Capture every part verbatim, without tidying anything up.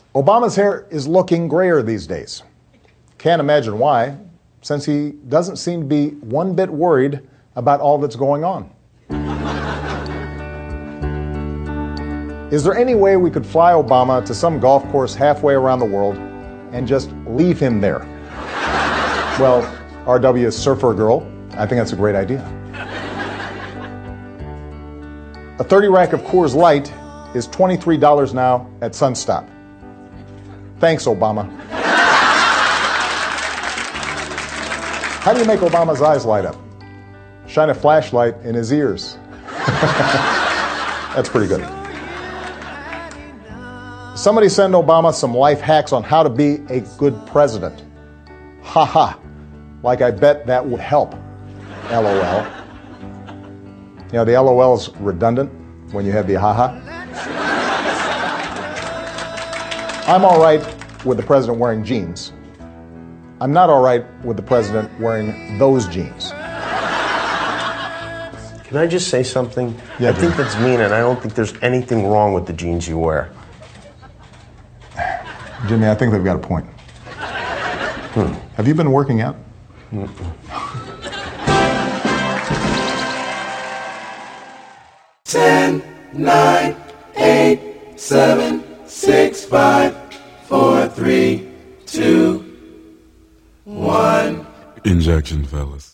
Obama's hair is looking grayer these days. Can't imagine why, since he doesn't seem to be one bit worried about all that's going on. Is there any way we could fly Obama to some golf course halfway around the world and just leave him there? Well, R W Surfer Girl, I think that's a great idea. A thirty rack of Coors Light is twenty-three dollars now at Sunstop. Thanks, Obama. How do you make Obama's eyes light up? Shine a flashlight in his ears. That's pretty good. Somebody send Obama some life hacks on how to be a good president. Ha ha. Like I bet that would help. L O L. You know, the L O L is redundant when you have the ha ha. I'm all right with the president wearing jeans. I'm not all right with the president wearing those jeans. Can I just say something? Yeah, I think that's mean, and I don't think there's anything wrong with the jeans you wear. Jimmy, I think they've got a point. Hmm. Have you been working out? Mm-mm. Ten, nine, eight, seven, six, five, four, three, two, one. Injection, fellas.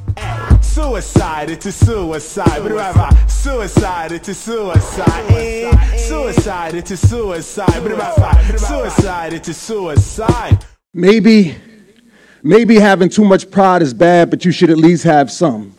Suicide, it's a suicide. Suicide, suicide it's a suicide. Suicide, it's a suicide. Suicide, it's a suicide. Maybe, maybe having too much pride is bad, but you should at least have some.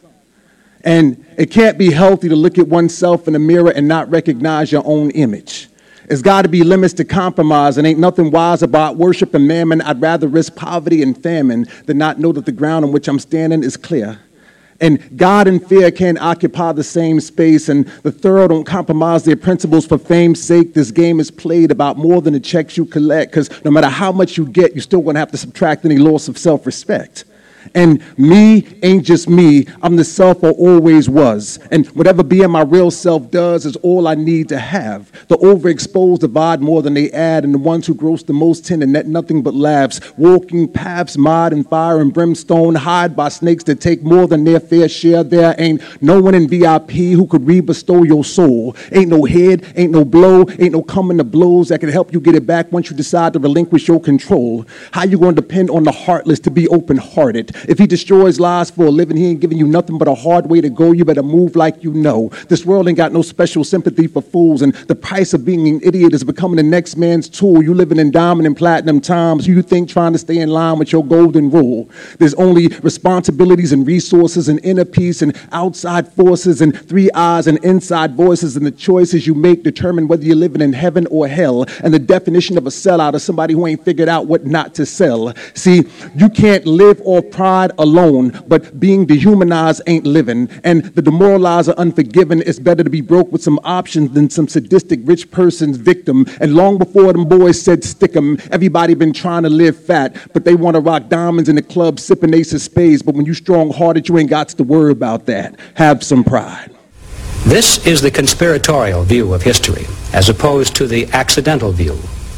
And it can't be healthy to look at oneself in the mirror and not recognize your own image. There's got to be limits to compromise, and ain't nothing wise about worship and mammon. I'd rather risk poverty and famine than not know that the ground on which I'm standing is clear. And God and fear can't occupy the same space, and the thorough don't compromise their principles for fame's sake. This game is played about more than the checks you collect, because no matter how much you get, you're still going to have to subtract any loss of self-respect. And me ain't just me, I'm the self I always was. And whatever being my real self does is all I need to have. The overexposed divide more than they add, and the ones who gross the most tend to net nothing but laughs. Walking paths marred in fire and brimstone, hired by snakes that take more than their fair share. There ain't no one in V I P who could re-bestow your soul. Ain't no head, ain't no blow, ain't no coming to blows that can help you get it back once you decide to relinquish your control. How you gonna depend on the heartless to be open-hearted? If he destroys lives for a living, he ain't giving you nothing but a hard way to go. You better move like you know. This world ain't got no special sympathy for fools, and the price of being an idiot is becoming the next man's tool. You living in diamond and platinum times. You think trying to stay in line with your golden rule. There's only responsibilities and resources and inner peace and outside forces and three eyes and inside voices, and the choices you make determine whether you're living in heaven or hell. And the definition of a sellout is somebody who ain't figured out what not to sell. See, you can't live off pride alone, but being dehumanized ain't living. And the demoralized are unforgiven. It's better to be broke with some options than some sadistic rich person's victim. And long before them boys said stick 'em, everybody been trying to live fat, but they want to rock diamonds in the club sipping ace of spades. But when you strong-hearted, you ain't got to worry about that. Have some pride. This is the conspiratorial view of history, as opposed to the accidental view.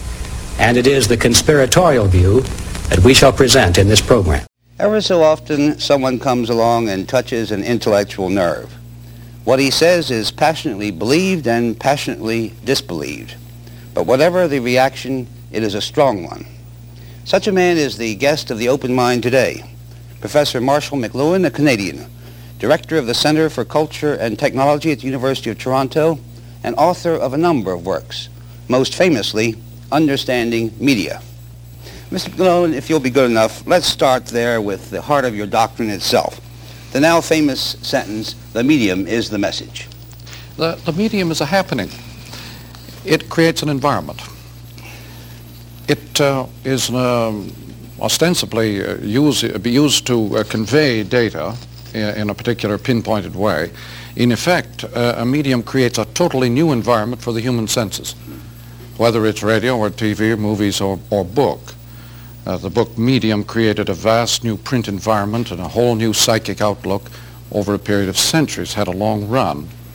And it is the conspiratorial view that we shall present in this program. Ever so often, someone comes along and touches an intellectual nerve. What he says is passionately believed and passionately disbelieved. But whatever the reaction, it is a strong one. Such a man is the guest of the Open Mind today, Professor Marshall McLuhan, a Canadian, Director of the Center for Culture and Technology at the University of Toronto, and author of a number of works, most famously, Understanding Media. Mister McLuhan, if you'll be good enough, let's start there with the heart of your doctrine itself. The now famous sentence, the medium is the message. The, the medium is a happening. It creates an environment. It uh, is um, ostensibly uh, use, be used to uh, convey data in, in a particular pinpointed way. In effect, uh, a medium creates a totally new environment for the human senses, whether it's radio or T V or movies or, or book. Uh, the book medium created a vast new print environment and a whole new psychic outlook over a period of centuries, had a long run.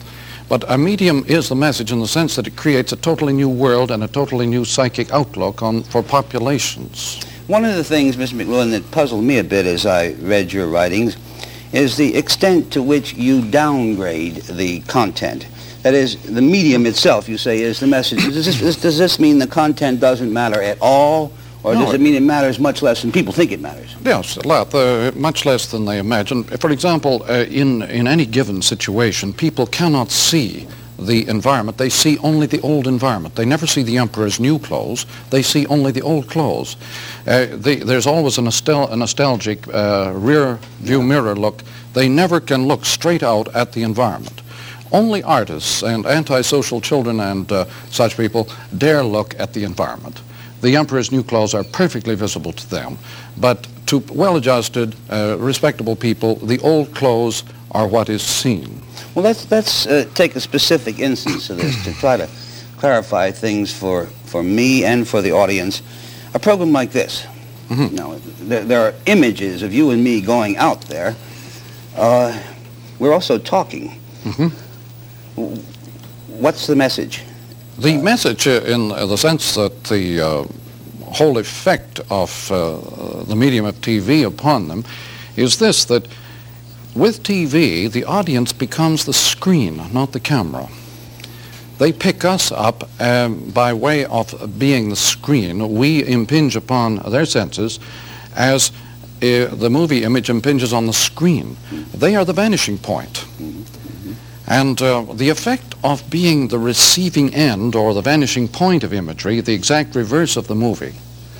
But a medium is the message in the sense that it creates a totally new world and a totally new psychic outlook on for populations. One of the things, Mister McLuhan, that puzzled me a bit as I read your writings is the extent to which you downgrade the content. That is, the medium itself, you say, is the message. Does this, does this mean the content doesn't matter at all? Or No, does it mean it matters much less than people think it matters? Yes, a lot, uh, much less than they imagine. For example, uh, in, in any given situation, people cannot see the environment. They see only the old environment. They never see the emperor's new clothes. They see only the old clothes. Uh, they, there's always a, nostal- a nostalgic uh, rear view mirror look. They never can look straight out at the environment. Only artists and antisocial children and uh, such people dare look at the environment. The emperor's new clothes are perfectly visible to them, but to well-adjusted, uh, respectable people, the old clothes are what is seen. Well, let's, let's uh, take a specific instance of this to try to clarify things for, for me and for the audience. A program like this. Mm-hmm. Now, there, there are images of you and me going out there. Uh, we're also talking. Mm-hmm. What's the message? The message, uh, in uh, the sense that the uh, whole effect of uh, the medium of T V upon them, is this, that with T V, the audience becomes the screen, not the camera. They pick us up um, by way of being the screen. We impinge upon their senses as uh, the movie image impinges on the screen. They are the vanishing point. And uh, the effect of being the receiving end or the vanishing point of imagery, the exact reverse of the movie,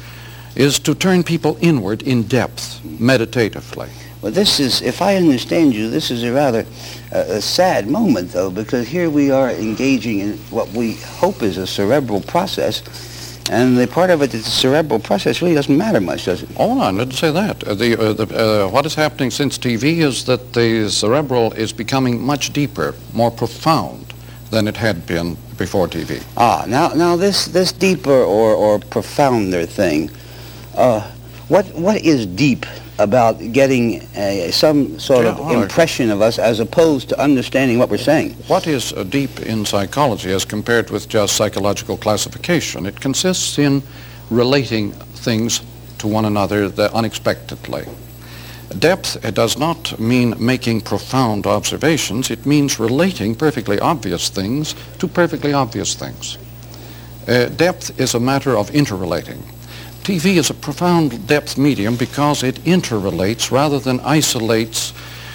is to turn people inward in depth, meditatively. Well, this is, if I understand you, this is a rather uh, a sad moment, though, because here we are engaging in what we hope is a cerebral process, and the part of it, the cerebral process, really doesn't matter much, does it? Oh, no, I didn't say that. Uh, the, uh, the, uh, what is happening since T V is that the cerebral is becoming much deeper, more profound than it had been before T V. Ah, now, now this, this deeper or, or profounder thing, uh, what, what is deep about getting a, some sort Yeah, of well, impression of us as opposed to understanding what we're saying? What is uh, deep in psychology as compared with just psychological classification? It consists in relating things to one another that unexpectedly. Depth, it does not mean making profound observations. It means relating perfectly obvious things to perfectly obvious things. Uh, depth is a matter of interrelating. T V is a profound depth medium because it interrelates rather than isolates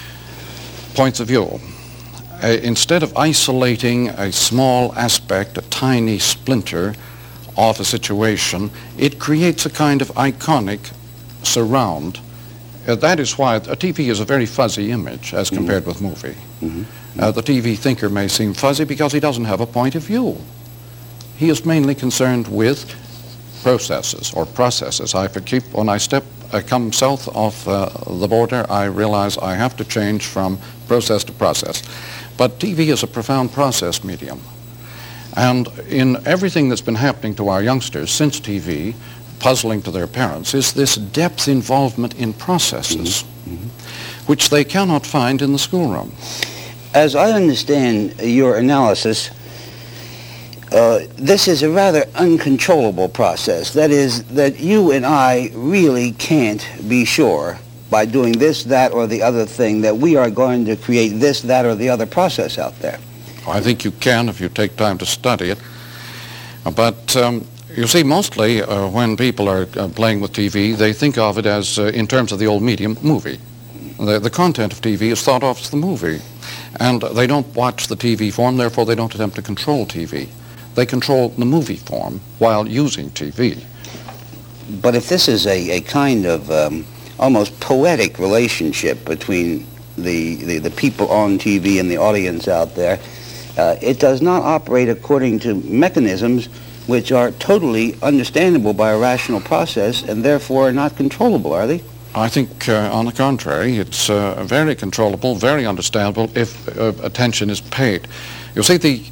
points of view. Uh, instead of isolating a small aspect, a tiny splinter of a situation, it creates a kind of iconic surround. Uh, that is why a T V is a very fuzzy image as compared mm-hmm. with movie. Mm-hmm. Uh, the T V thinker may seem fuzzy because he doesn't have a point of view. He is mainly concerned with processes or processes. I keep, when I step, I come south of uh, the border, I realize I have to change from process to process. But T V is a profound process medium. And in everything that's been happening to our youngsters since T V, puzzling to their parents, is this depth involvement in processes, mm-hmm. which they cannot find in the schoolroom. As I understand your analysis, Uh, this is a rather uncontrollable process. That is, that you and I really can't be sure by doing this, that, or the other thing that we are going to create this, that, or the other process out there. I think you can if you take time to study it. But um, you see, mostly uh, when people are uh, playing with T V, they think of it as, uh, in terms of the old medium, movie. The, the content of T V is thought of as the movie. And they don't watch the T V form, therefore they don't attempt to control T V. They control the movie form while using T V. But if this is a, a kind of um, almost poetic relationship between the, the, the people on T V and the audience out there, uh, it does not operate according to mechanisms which are totally understandable by a rational process and therefore are not controllable, are they? I think, uh, on the contrary, it's uh, very controllable, very understandable if uh, attention is paid. You see, the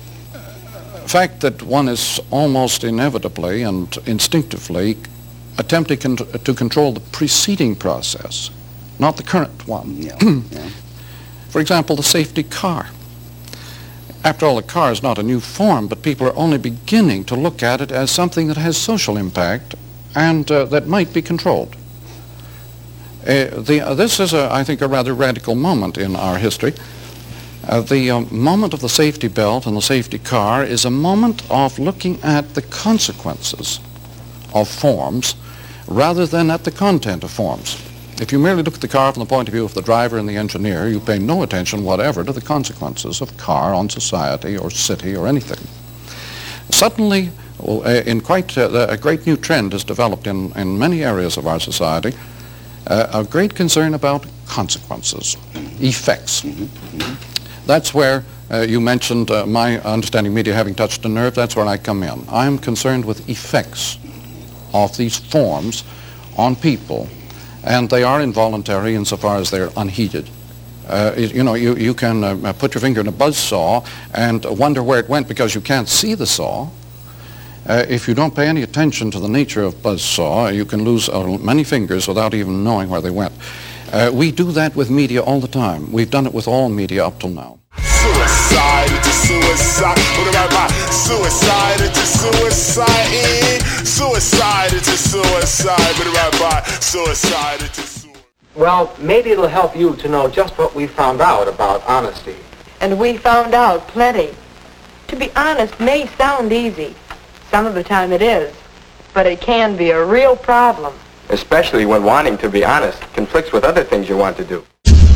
fact that one is almost inevitably and instinctively attempting con- to control the preceding process, not the current one. Yeah. yeah. For example, the safety car. After all, the car is not a new form, but people are only beginning to look at it as something that has social impact and uh, that might be controlled. Uh, the, uh, this is, a, I think, a rather radical moment in our history. Uh, the uh, moment of the safety belt and the safety car is a moment of looking at the consequences of forms rather than at the content of forms. If you merely look at the car from the point of view of the driver and the engineer, you pay no attention whatever to the consequences of car on society or city or anything. Suddenly, uh, in quite uh, a great new trend has developed in, in many areas of our society, uh, a great concern about consequences, effects. That's where uh, you mentioned uh, my understanding media having touched a nerve. That's where I come in. I am concerned with effects of these forms on people, and they are involuntary insofar as they're unheeded. Uh, it, you know, you, you can uh, put your finger in a buzzsaw and wonder where it went because you can't see the saw. Uh, if you don't pay any attention to the nature of buzzsaw, you can lose uh, many fingers without even knowing where they went. Uh, we do that with media all the time. We've done it with all media up till now. Suicide, it's a suicide. Put it right by. Suicide, it's a suicide. Suicide, it's a suicide. Put it right by. Suicide, it's a suicide. Well, maybe it'll help you to know just what we found out about honesty. And we found out plenty. To be honest may sound easy. Some of the time it is. But it can be a real problem. Especially when wanting to be honest conflicts with other things you want to do.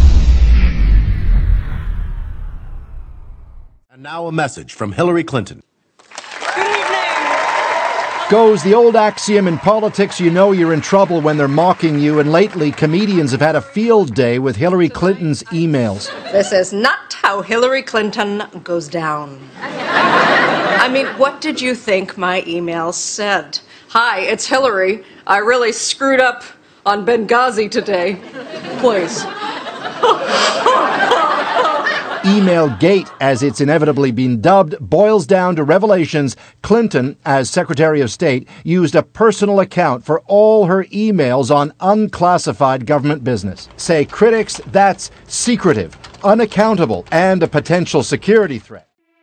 And now a message from Hillary Clinton. Goes the old axiom in politics, you know you're in trouble when they're mocking you, and lately comedians have had a field day with Hillary Clinton's emails. This is not how Hillary Clinton goes down. I mean, what did you think my email said? Hi, it's Hillary. I really screwed up on Benghazi today. Please. Email Gate, as it's inevitably been dubbed, boils down to revelations Clinton, as Secretary of State, used a personal account for all her emails on unclassified government business. Say critics, that's secretive, unaccountable, and a potential security threat.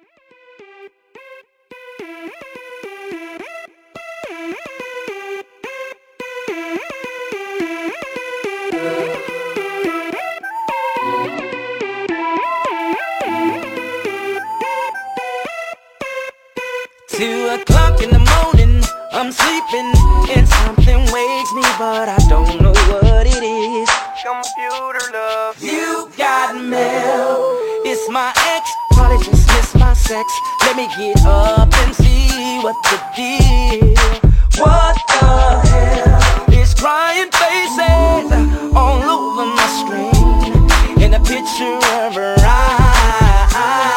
Two o'clock in the morning, I'm sleeping, and something wakes me, but I don't know what it is. Computer love, you got mail. It's my ex, probably just missed my sex. Let me get up and see what the deal. What the hell? It's crying faces all over my screen, and a picture of her eye.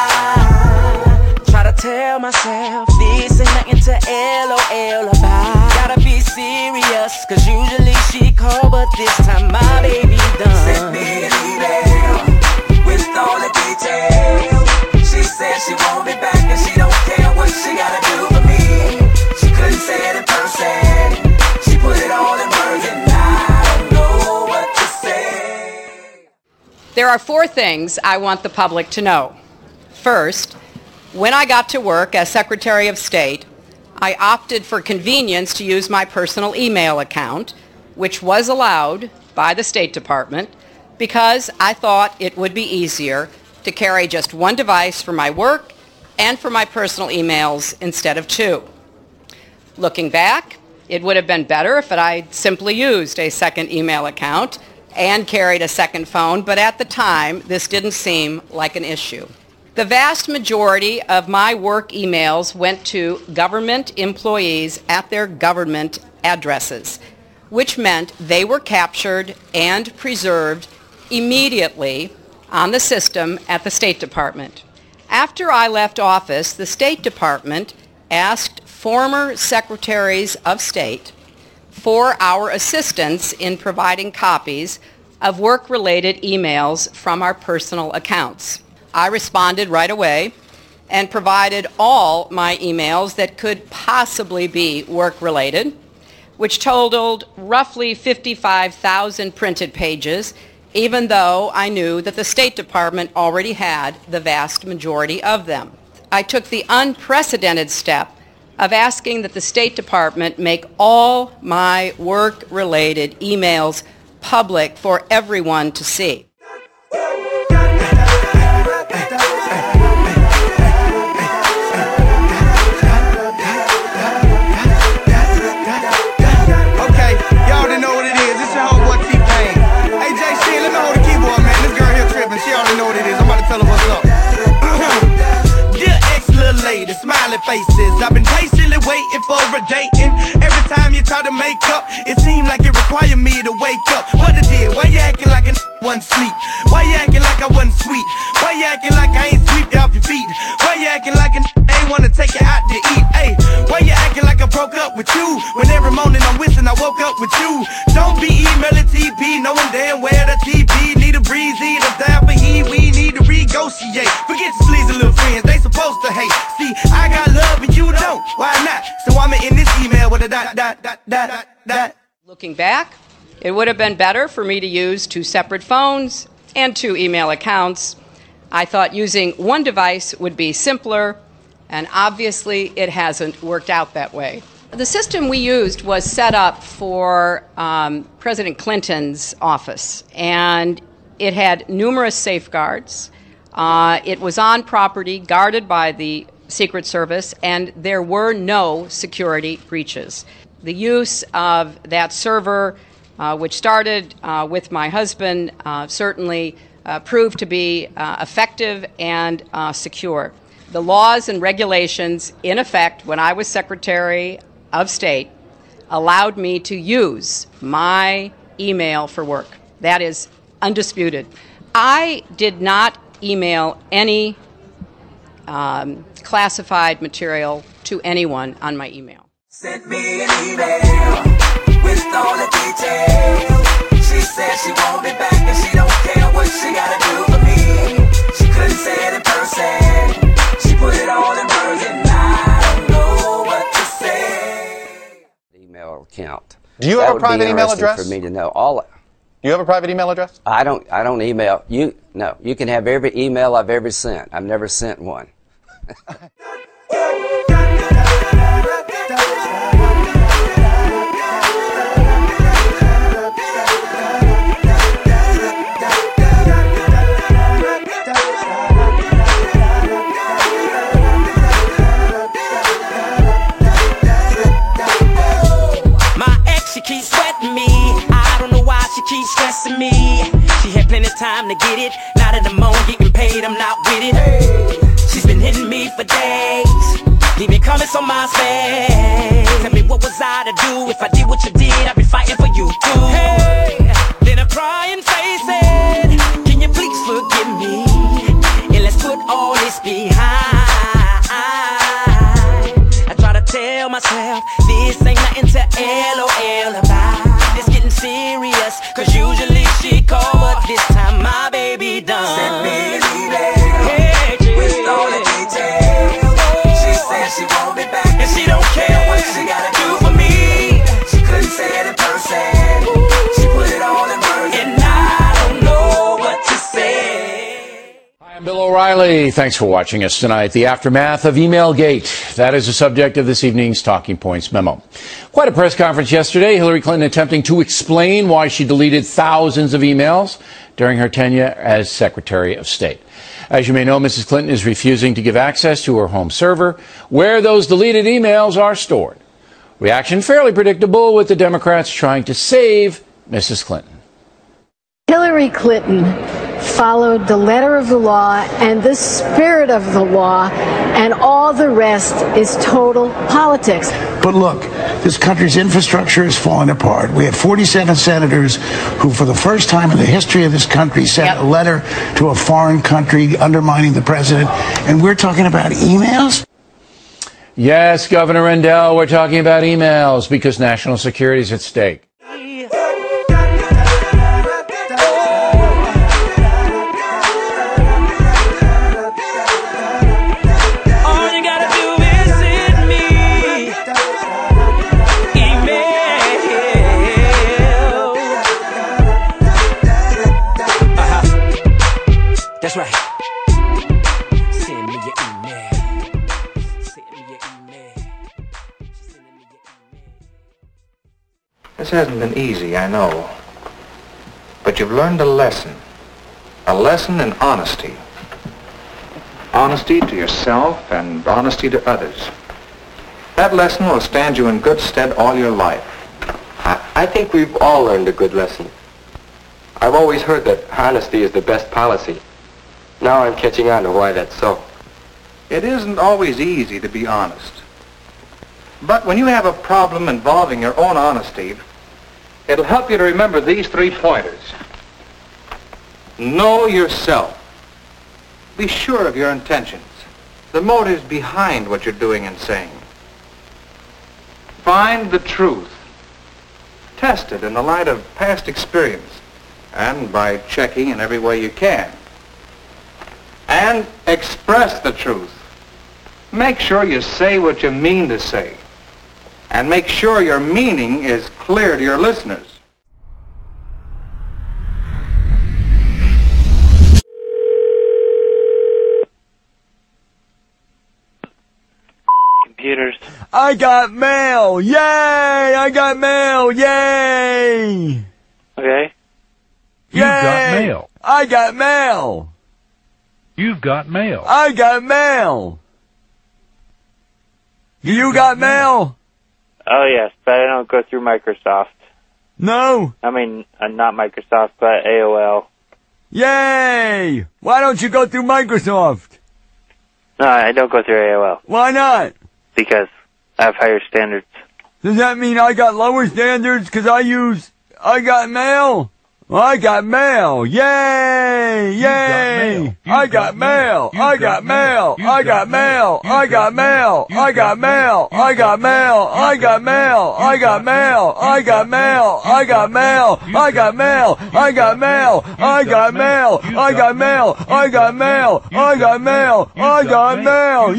Try to tell myself this ain't nothing to LOL about. Gotta be serious, cause usually she call, but this time my baby done. Send me an email with all the details. She said she won't be back and she don't care what she gotta do for me. She couldn't say it in person. She put it all in words and I don't know what to say. There are four things I want the public to know. First, when I got to work as Secretary of State, I opted for convenience to use my personal email account, which was allowed by the State Department, because I thought it would be easier to carry just one device for my work and for my personal emails instead of two. Looking back, it would have been better if I'd simply used a second email account and carried a second phone, but at the time, this didn't seem like an issue. The vast majority of my work emails went to government employees at their government addresses, which meant they were captured and preserved immediately on the system at the State Department. After I left office, the State Department asked former secretaries of state for our assistance in providing copies of work-related emails from our personal accounts. I responded right away and provided all my emails that could possibly be work-related, which totaled roughly fifty-five thousand printed pages even though I knew that the State Department already had the vast majority of them. I took the unprecedented step of asking that the State Department make all my work-related emails public for everyone to see. Smiling faces, I've been patiently waiting for a dating. Every time you try to make up, it seemed like it required me to wake up. What it did? Why you acting like a wasn't sleep? Why you acting like I wasn't sweet? Why you acting like I ain't swept off your feet? Why you acting like a ain't wanna take you out to eat? Hey, why you acting like I broke up with you? When every morning I'm wishing I woke up with you. Don't be emailing T P, knowing damn where the T P need a breezy, the down for he, we need to negotiate. Forget your sleazy little friends, they supposed to hate. See, I got love and you don't, why not? So I'm in this email with a dot, dot, dot, dot, dot. Looking back, it would have been better for me to use two separate phones and two email accounts. I thought using one device would be simpler, and obviously it hasn't worked out that way. The system we used was set up for um, President Clinton's office, and it had numerous safeguards. Uh, it was on property guarded by the Secret Service, and there were no security breaches. The use of that server, uh, which started uh, with my husband, uh, certainly uh, proved to be uh, effective and uh, secure. The laws and regulations in effect when I was Secretary of State allowed me to use my email for work. That is undisputed. I did not email any um, classified material to anyone on my email. Sent me an email with all the details. She said she won't be back and she don't care what she gotta do for me. She couldn't say it in person. She put it all in words and I don't know what to say. Email account. Do you that have a private email address? For me to know all. Do you have a private email address? I don't. I don't email you. No, you can have every email I've ever sent. I've never sent one. My ex, she keeps sweating me. I don't know why she keeps stressing me. She had plenty of time to get it. Now that I'm on getting paid, I'm not with it. Hey. She's been hitting me for days. Leave me comments on my face. Tell me what was I to do? If I did what you did, I'd be fighting for you too. Hey. Then I cry and face it. Can you please forgive me? And let's put all this behind. I try to tell myself this ain't nothing to LOL about. It's getting serious, cause usually she call, but this time my baby done. Send me an email hey, with all the details. She said she won't be back and she don't care what she gotta do for me. She couldn't say it in person. She put it all in words and I don't know what to say. I'm Bill O'Reilly. Thanks for watching us tonight. The aftermath of Emailgate. That is the subject of this evening's Talking Points memo. Quite a press conference yesterday. Hillary Clinton attempting to explain why she deleted thousands of emails during her tenure as Secretary of State. As you may know, Missus Clinton is refusing to give access to her home server, where those deleted emails are stored. Reaction fairly predictable, with the Democrats trying to save Missus Clinton. Hillary Clinton followed the letter of the law and the spirit of the law, and all the rest is total politics. But look, this country's infrastructure is falling apart. We have forty-seven senators who, for the first time in the history of this country, sent yep. a letter to a foreign country undermining the president, and we're talking about emails? Yes, Governor Rendell, we're talking about emails because national security is at stake. This hasn't been easy, I know. But you've learned a lesson. A lesson in honesty. Honesty to yourself and honesty to others. That lesson will stand you in good stead all your life. I, I think we've all learned a good lesson. I've always heard that honesty is the best policy. Now I'm catching on to why that's so. It isn't always easy to be honest. But when you have a problem involving your own honesty, it'll help you to remember these three pointers. Know yourself. Be sure of your intentions, the motives behind what you're doing and saying. Find the truth. Test it in the light of past experience and by checking in every way you can. And express the truth. Make sure you say what you mean to say. And make sure your meaning is clear to your listeners. Computers. I got mail! Yay! I got mail! Yay! Okay. You've got mail. I got mail. You've got mail. I got mail. You got mail? Oh, yes, but I don't go through Microsoft. No? I mean, uh, not Microsoft, but A O L. Yay! Why don't you go through Microsoft? No, I don't go through A O L. Why not? Because I have higher standards. Does that mean I got lower standards because I use... I got mail? I got mail. Yay! Yay! I got mail. I got mail. I got mail. I got mail. I got mail. I got mail. I got mail. I got mail. I got mail. I got mail. I got mail. I got mail. I got mail. I got mail. I got mail. I got mail. I got mail.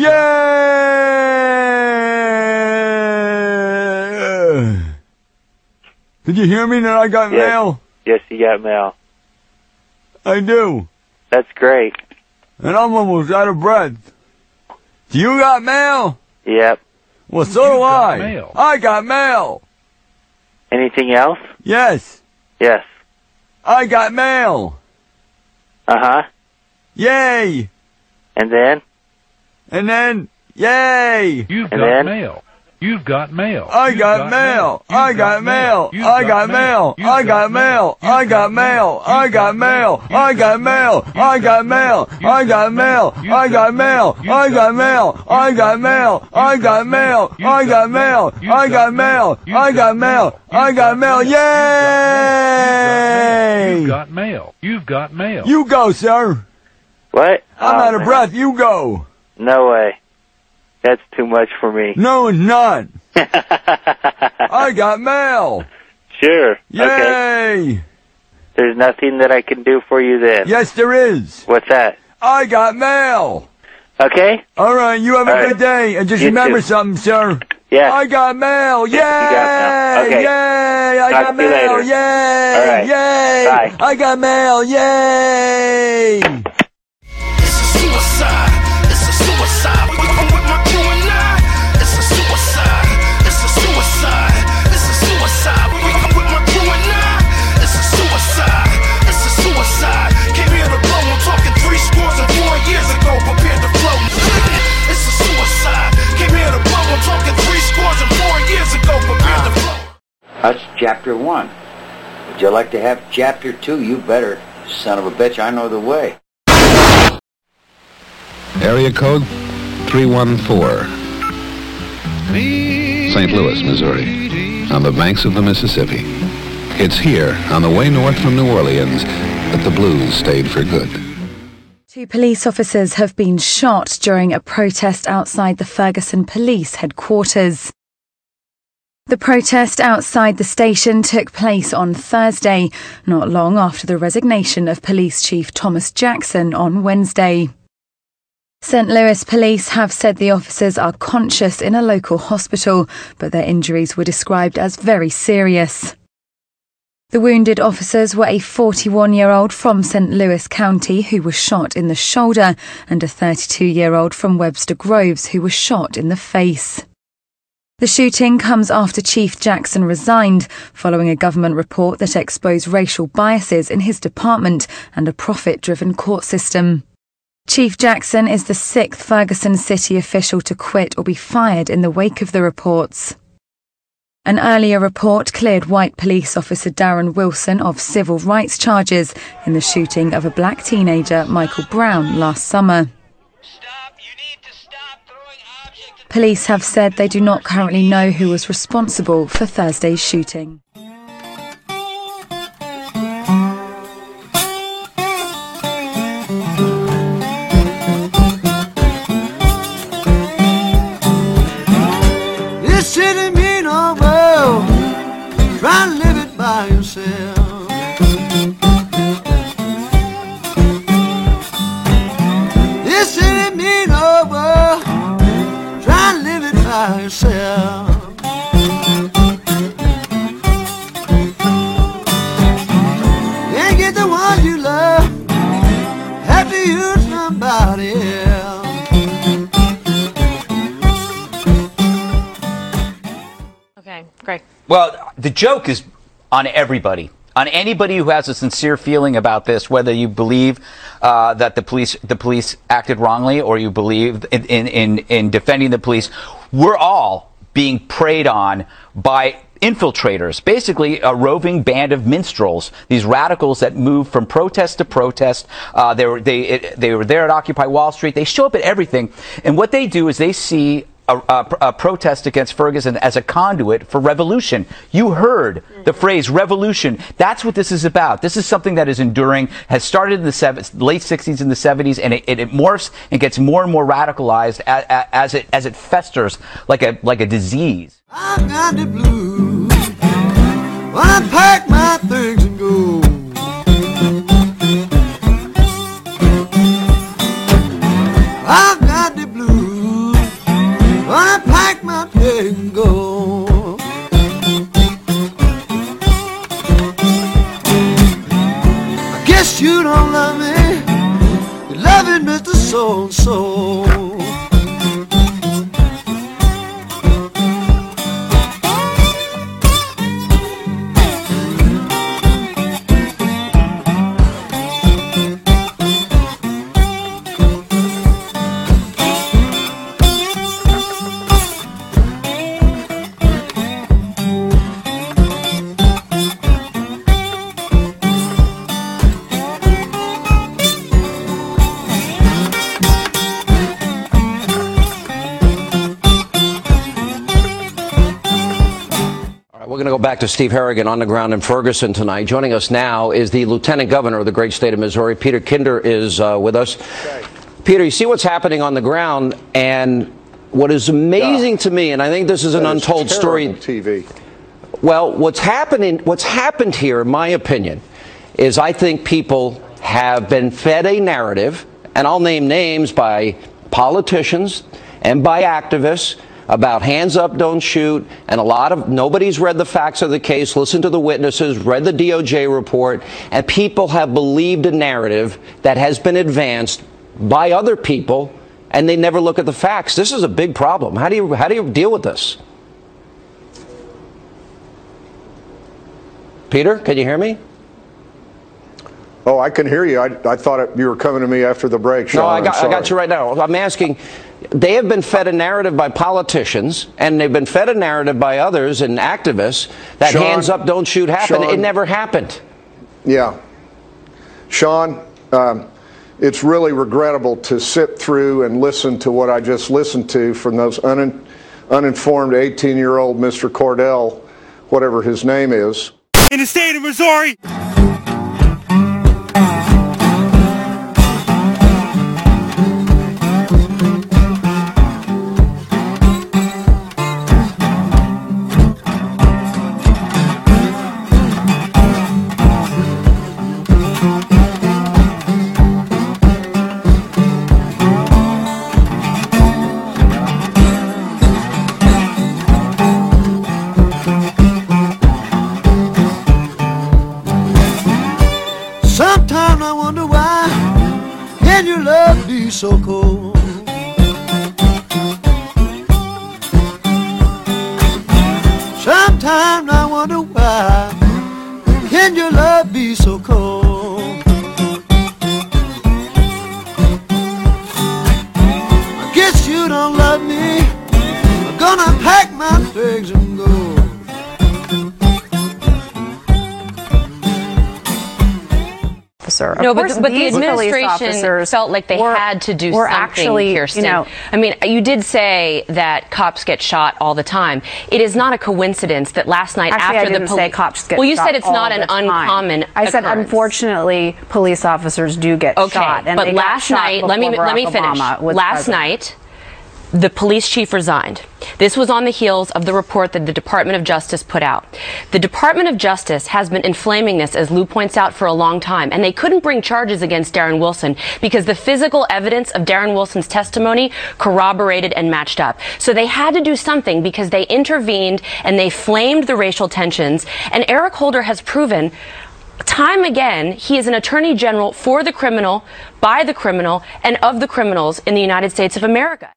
Yay! Did you hear me that I got mail? Yes, you got mail. I do. That's great. And I'm almost out of breath. Do you got mail? Yep. Well, so do I. Mail. I got mail. Anything else? Yes. Yes. I got mail. Uh-huh. Yay. And then? And then, yay. You've got then? mail. You've got mail. I got mail. I got mail. I got mail. I got mail. I got mail. I got mail. I got mail. I got mail. I got mail. I got mail. I got mail. I got mail. I got mail. I got mail. I got mail. I got mail. I got mail. Yay! You've got mail. You've got mail. You go, sir. What? I'm out of breath. You go. No way. That's too much for me. No, it's not. I got mail. Sure. Yay! Okay. There's nothing that I can do for you then. Yes, there is. What's that? I got mail. Okay. All right, you have All a right. good day. And just You remember too. something, sir. Yeah. I got mail. Yay! Yes, you got mail. Okay. Yay! I Talk got to you mail. later. Yay! All right. Yay! Bye. I got mail. Yay! It's a suicide. It's a suicide. With, with my crew and I, it's a suicide. It's a suicide. It's a suicide. With, with my crew and I, it's a suicide. It's a suicide. Came here to blow. I'm talking three scores and four years ago. Prepared to flow. It's a suicide. Came here to blow. I'm talking three scores and four years ago. Prepared to flow. That's chapter one. Would you like to have chapter two? You better, son of a bitch. I know the way. Area code three one four. Saint Louis, Missouri, on the banks of the Mississippi. It's here, on the way north from New Orleans, that the blues stayed for good. Two police officers have been shot during a protest outside the Ferguson Police headquarters. The protest outside the station took place on Thursday, not long after the resignation of Police Chief Thomas Jackson on Wednesday. Saint Louis police have said the officers are conscious in a local hospital, but their injuries were described as very serious. The wounded officers were a forty-one-year-old from Saint Louis County who was shot in the shoulder and a thirty-two-year-old from Webster Groves who was shot in the face. The shooting comes after Chief Jackson resigned following a government report that exposed racial biases in his department and a profit-driven court system. Chief Jackson is the sixth Ferguson City official to quit or be fired in the wake of the reports. An earlier report cleared white police officer Darren Wilson of civil rights charges in the shooting of a black teenager, Michael Brown, last summer. Police have said they do not currently know who was responsible for Thursday's shooting. This city mean no well, try to live it by yourself. This city mean no well, try to live it by yourself. Can't get the one you love, have to use somebody else. Okay, great. Well, the joke is on everybody. On anybody who has a sincere feeling about this, whether you believe uh, that the police the police acted wrongly or you believe in, in, in defending the police, we're all being preyed on by infiltrators, basically a roving band of minstrels, these radicals that move from protest to protest. Uh, they were they it, they were there at Occupy Wall Street. They show up at everything, and what they do is they see A, a, a protest against Ferguson as a conduit for revolution. You heard the phrase revolution. That's what this is about. This is something that is enduring, has started in the seven, late sixties and the seventies, and it, it, it morphs and gets more and more radicalized as, as it as it festers like a like a disease. I got the blues when I pack my things and go. I got the blues when I pack my things and go. I guess you don't love me, you love it, Mister So-and-so. We're going to go back to Steve Harrigan on the ground in Ferguson tonight. Joining us now is the Lieutenant Governor of the great state of Missouri. Peter Kinder is uh, with us. Okay. Peter, you see what's happening on the ground, and what is amazing yeah. to me, and I think this is an that untold is story. T V. Well, what's happening, what's happened here, in my opinion, is I think people have been fed a narrative, and I'll name names by politicians and by activists, about hands up, don't shoot, and a lot of, nobody's read the facts of the case, listened to the witnesses, read the D O J report, and people have believed a narrative that has been advanced by other people, and they never look at the facts. This is a big problem. How do you, how do you deal with this? Peter, can you hear me? Oh, I can hear you. I, I thought it, you were coming to me after the break, Sean. No, I got, I got you right now. I'm asking, they have been fed a narrative by politicians, and they've been fed a narrative by others and activists that Sean, hands up, don't shoot happened. Sean, it never happened. Yeah. Sean, um, it's really regrettable to sit through and listen to what I just listened to from those un uninformed eighteen-year-old Mister Cordell, whatever his name is. In the state of Missouri. Sometimes I wonder why can your love be so cold? I guess you don't love me. I'm gonna pack my bags and go. Officer. No, of but, course, the, but the these police administration officers felt like they were, had to do were something, actually, Kirsten. you know, I mean, you did say that cops get shot all the time. It is not a coincidence that last night Actually, after I didn't the poli- say cops get well, you shot said it's all not an the time. uncommon I said, occurrence. unfortunately, police officers do get okay, shot. And but they got last shot night, let me before let me Barack finish. Obama was Last president. night, the police chief resigned. This was on the heels of the report that the Department of Justice put out. The Department of Justice has been inflaming this, as Lou points out, for a long time, and they couldn't bring charges against Darren Wilson because the physical evidence of Darren Wilson's testimony corroborated and matched up. So they had to do something because they intervened and they flamed the racial tensions, and Eric Holder has proven time again, he is an attorney general for the criminal, by the criminal, and of the criminals in the United States of America.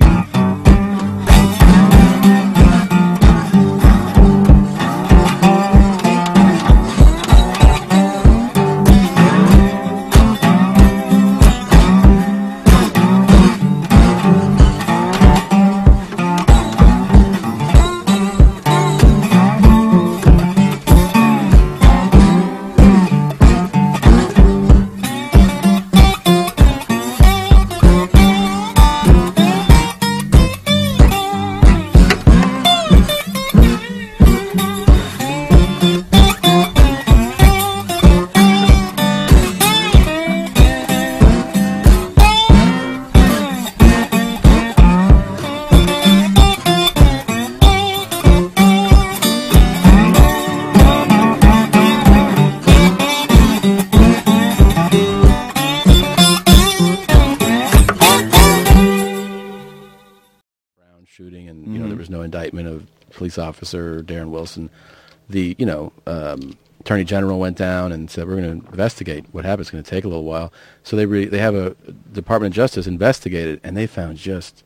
shooting, and you know there was no indictment of police officer Darren Wilson. The you know um, attorney general went down and said we're going to investigate what happened. It's going to take a little while. So they re- they have a Department of Justice investigated, and they found just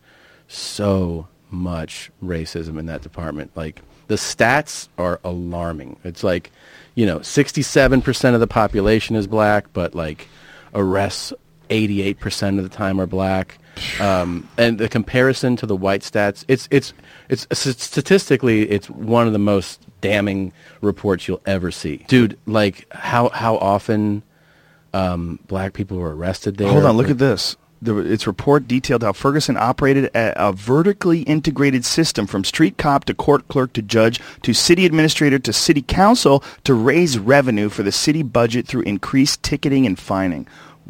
so much racism in that department. Like the stats are alarming. It's like you know sixty-seven percent of the population is black, but like arrests eighty-eight percent of the time are black. Um, and the comparison to the white stats, it's it's it's statistically, it's one of the most damning reports you'll ever see, dude. Like how how often um, black people were arrested there. Hold on, look at this. The, its report detailed how Ferguson operated a, a vertically integrated system from street cop to court clerk to judge to city administrator to city council to raise revenue for the city budget through increased ticketing and fining.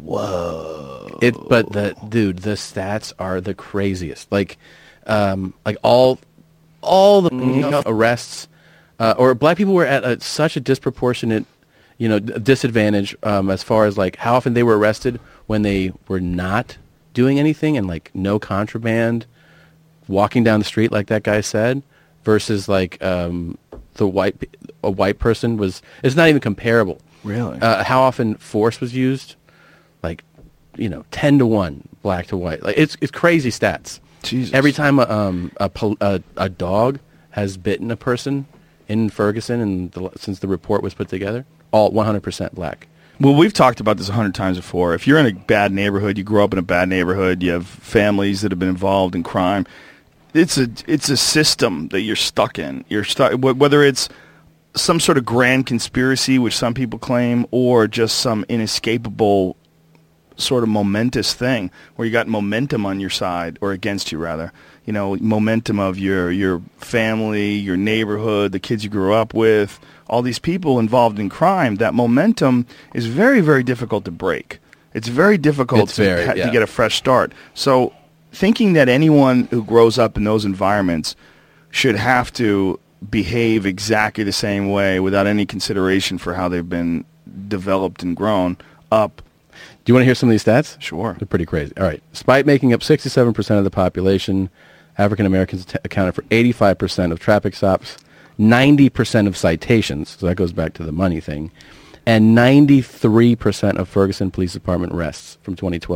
Whoa! It, but the dude, the stats are the craziest. Like, um, like all, all the mm-hmm. arrests, uh, or black people were at a, such a disproportionate, you know, d- disadvantage um, as far as like how often they were arrested when they were not doing anything and like no contraband, walking down the street like that guy said, versus like um, the white a white person was. It's not even comparable. Really? Uh, how often force was used? Like, you know, ten to one, black to white. Like it's it's crazy stats. Jesus. Every time a um a pol- a, a dog has bitten a person in Ferguson, and the, since the report was put together, all one hundred percent black. Well, we've talked about this a hundred times before. If you're in a bad neighborhood, you grow up in a bad neighborhood, you have families that have been involved in crime. It's a it's a system that you're stuck in. You're stuck whether it's some sort of grand conspiracy, which some people claim, or just some inescapable sort of momentous thing where you got momentum on your side, or against you rather, you know, momentum of your your family, your neighborhood, the kids you grew up with, all these people involved in crime. That momentum is very, very difficult to break. It's very difficult it's to, very, ha- yeah. to get a fresh start. So thinking that anyone who grows up in those environments should have to behave exactly the same way without any consideration for how they've been developed and grown up. Do you want to hear some of these stats? Sure. They're pretty crazy. All right. Despite making up sixty-seven percent of the population, African Americans t- accounted for eighty-five percent of traffic stops, ninety percent of citations, so that goes back to the money thing, and ninety-three percent of Ferguson Police Department arrests from twenty twelve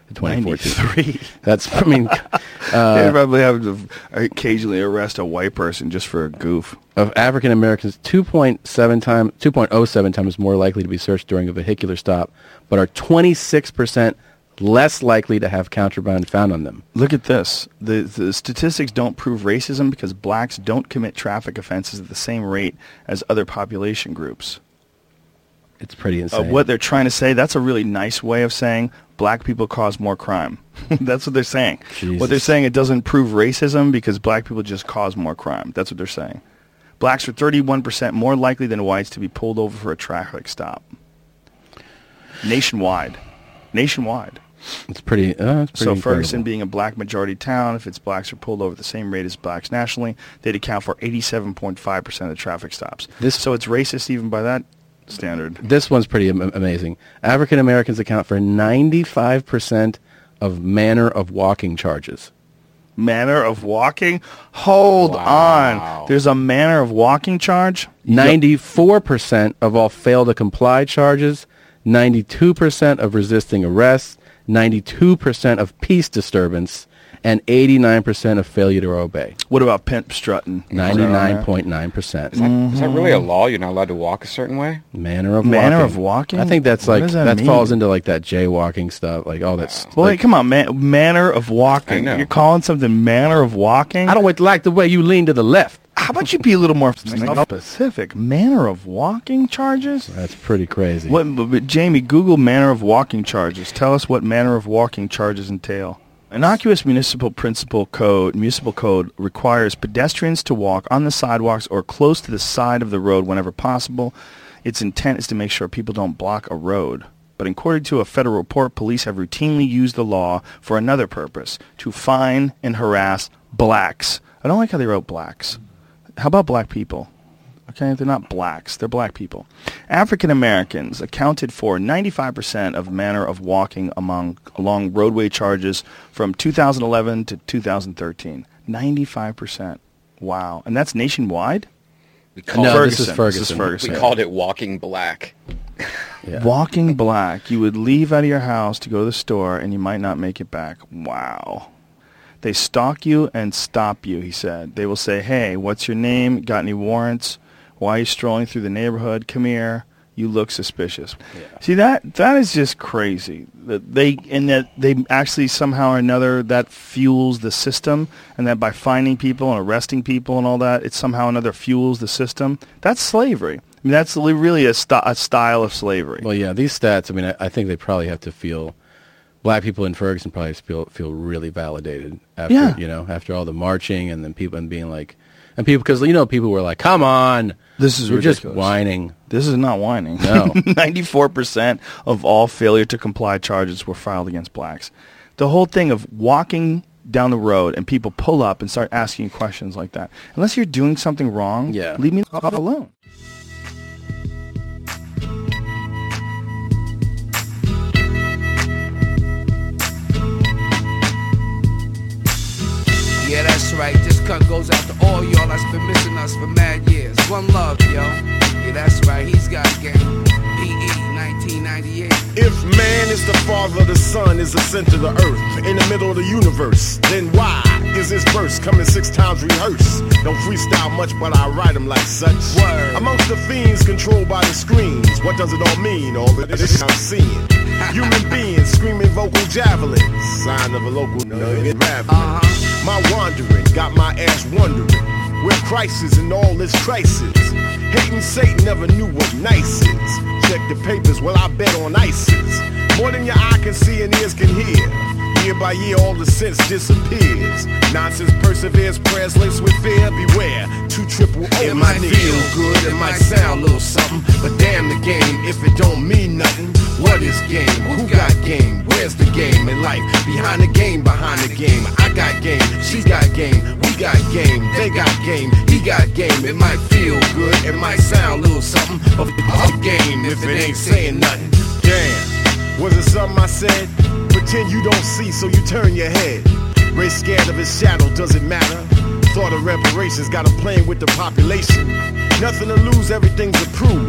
twenty fourteen. ninety-three. That's, I mean, They'd uh, probably have to occasionally arrest a white person just for a goof. of African Americans, two point seven times, two point oh seven times more likely to be searched during a vehicular stop, but are twenty-six percent less likely to have contraband found on them. Look at this. The, the statistics don't prove racism because blacks don't commit traffic offenses at the same rate as other population groups. It's pretty Uh, insane. what they're trying to say, that's a really nice way of saying black people cause more crime. That's what they're saying. Jesus. What they're saying, it doesn't prove racism because black people just cause more crime. That's what they're saying. Blacks are thirty-one percent more likely than whites to be pulled over for a traffic stop. Nationwide. Nationwide. It's pretty, uh, it's pretty So incredible. Ferguson being a black majority town, if its blacks are pulled over at the same rate as blacks nationally, they'd account for eighty-seven point five percent of the traffic stops. This- so it's racist even by that standard. This one's pretty am- amazing. African Americans account for ninety-five percent of manner of walking charges. Manner of walking? Hold on. There's a manner of walking charge? ninety-four percent of all fail to comply charges, ninety-two percent of resisting arrest, ninety-two percent of peace disturbance, and eighty-nine percent of failure to obey. What about pimp strutting? ninety-nine point nine percent. Is that, is that really a law? You're not allowed to walk a certain way? Manner of Manner walking. of walking? I think that's What like does that, that mean? falls into like that jaywalking stuff, like all that's. Well, like, hey, come on, man. Manner of walking. know. You're calling something manner of walking? I don't like the way you lean to the left. How about you be a little more specific? Manner of walking charges? That's pretty crazy. What, but, but Jamie, Google manner of walking charges. Tell us what manner of walking charges entail. Innocuous municipal principal code, municipal code requires pedestrians to walk on the sidewalks or close to the side of the road whenever possible. Its intent is to make sure people don't block a road. But according to a federal report, police have routinely used the law for another purpose, to fine and harass blacks. I don't like how they wrote blacks. How about black people? Okay, they're not blacks. They're black people. African Americans accounted for ninety-five percent of manner of walking among along roadway charges from two thousand eleven to two thousand thirteen. ninety-five percent. Wow. And that's nationwide? We called No, this is Ferguson. This is Ferguson. We called it walking black. Yeah. Walking black. You would leave out of your house to go to the store and you might not make it back. Wow. They stalk you and stop you, he said. They will say, hey, what's your name? Got any warrants? Why are you strolling through the neighborhood? Come here. You look suspicious. Yeah. See, that that is just crazy. That they and that they actually somehow or another that fuels the system, and that by finding people and arresting people and all that, it somehow or another fuels the system. That's slavery. I mean, that's li- really a, st- a style of slavery. Well, yeah, these stats. I mean, I, I think they probably have to feel. Black people in Ferguson probably feel feel really validated after Yeah. you know after all the marching and then people and being like, and people because you know people were like, come on, This is you're just ridiculous. whining. This is not whining. No. ninety-four percent of all failure to comply charges were filed against blacks. The whole thing of walking down the road and people pull up and start asking you questions like that. Unless you're doing something wrong, Yeah. leave me the fuck alone. Yeah, that's right. This cut goes out to all y'all that's been missing us for mad years. One love, yo. Yeah, that's right. He's got game. P E nineteen ninety-eight. If man is the father, the sun is the center of the earth, in the middle of the universe, then why is this verse coming six times rehearsed? Don't freestyle much, but I write them like such. Word. Amongst the fiends controlled by the screens, what does it all mean? All of this I'm seeing. Human beings screaming vocal javelins, sign of a local nugget raveling. Uh-huh. My wandering got my ass wondering where Christ is in all this crisis. Hating Satan never knew what nice is. Check the papers, well I bet on ISIS. More than your eye can see and ears can hear. Year by year all the sense disappears. Nonsense perseveres, prayers laced with fear. Beware, two triple O. It might feel good, it might sound a little something, but damn the game if it don't mean nothing. What is game? Who got game? Where's the game in life? Behind the game, behind the game. I got game, she got game, we got game, they got game, he got game. It might feel good, it might sound a little something, but it's a game if it ain't saying nothing. Damn, was it something I said? Pretend you don't see, so you turn your head. Race scared of his shadow, does it matter? Thought of reparations, got him playing with the population. Nothing to lose, everything's approved.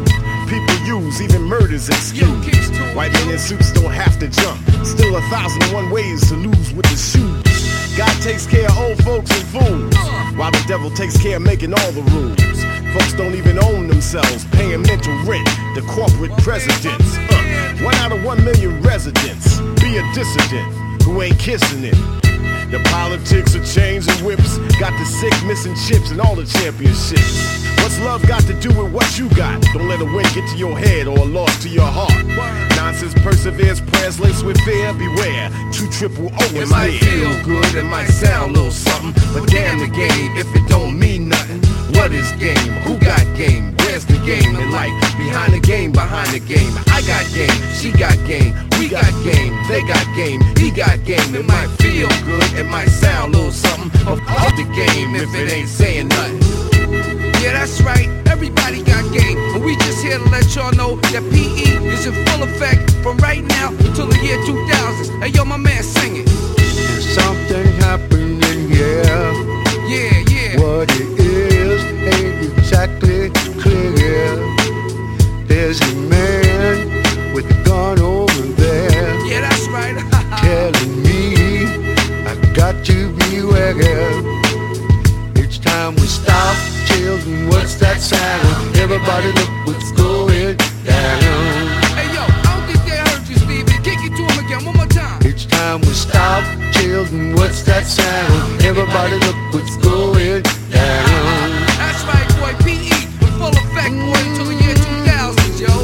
people use, even murders excuse. White men in suits don't have to jump. Still a thousand and one ways to lose with the shoes. God takes care of old folks and fools, while the devil takes care of making all the rules. Folks don't even own themselves, paying mental rent to corporate presidents. Uh, one out of one million residents be a dissident who ain't kissing it. The politics of chains and whips got the sick missing chips and all the championships. What's love got to do with what you got? Don't let a win get to your head or a loss to your heart. Nonsense perseveres, prayers laced with fear. Beware, two triple O is It might near. feel good, it might sound a little something, but damn the game if it don't mean nothing. What is game? Who got game? Where's the game in life? Behind the game, behind the game. I got game, she got game, we got game, they got game, he got game. It might feel good, it might sound a little something, but fuck the game if it ain't saying nothing. Yeah, that's right, everybody got game, but we just here to let y'all know that P E is in full effect from right now until the year two thousand. Hey yo, my man, sing it. There's something happening here. Yeah, yeah. What it is ain't exactly clear. There's a man with a gun over there. Yeah, that's right. Telling me I got to beware. Each time we stop, children, what's that sound? Everybody look what's going down. Hey yo, I don't think they heard you, Stevie. Kick it to him again, one more time. Each time we stop, children, what's that sound? Everybody look what's going down. That's right, boy. P E in full effect, boy, until the year two thousand, yo.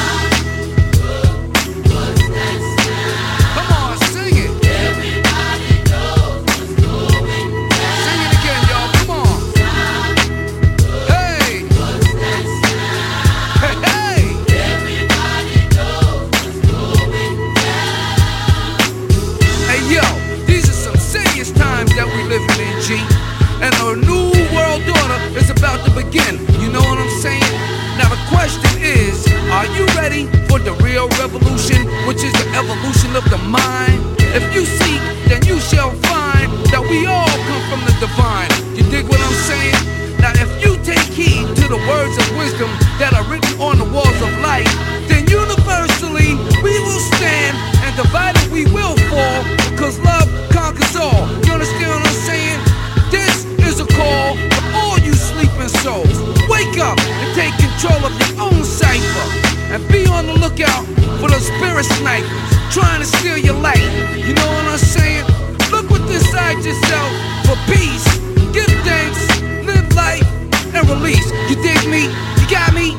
Come on, sing it. Everybody knows what's going down. Sing it again, y'all. Come on. Hey. What's that sound? Hey, hey. Everybody knows what's going down. Hey, yo, these are some serious times that we living in, G. And a new world order is about to begin. You know what I'm saying? Now the question is, are you ready for the real revolution, which is the evolution of the mind? If you seek, then you shall find that we all come from the divine. You dig what I'm saying? Now if you take heed to the words of wisdom that are written on the walls of life, then universally we will stand, and divided we will fall, cause love conquers all. You understand what I'm saying? This is a call for all you sleeping souls. Wake up and take control of your own cipher, and be on the lookout for those spirit snipers trying to steal your life. You know what I'm saying? Look what's inside yourself for peace. Give thanks, live life, and release. You dig me? You got me?